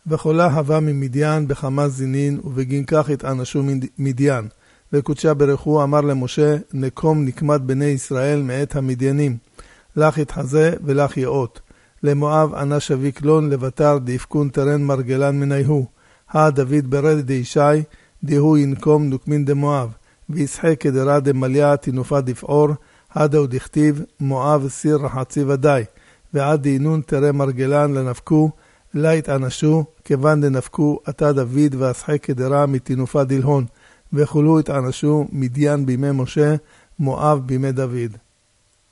וחולה הווה ממדיין בכמה זינין, ובגין כך התענשו מדיין. וקודשה ברכו אמר למשה, נקום נקמת בני ישראל מאת המדיינים. לך יתחזה ולך יאות. למואב ענה שביק לון לבטר דאפקון תרן מרגלן מניהו. דוד ברד דישי, דהו ינקום נוקמין דמואב. וישחק כדרה דמליה תנופה דפעור, דהו דכתיב, מואב סיר רחצי ודאי. ועד דינון תרא מרגלן לנפקו, לה התענשו, כיוון דנפקו עתה דוד ואשחק כדרה מתנופה דלהון. וכולו התענשו מדיין בימי משה, מואב בימי דוד.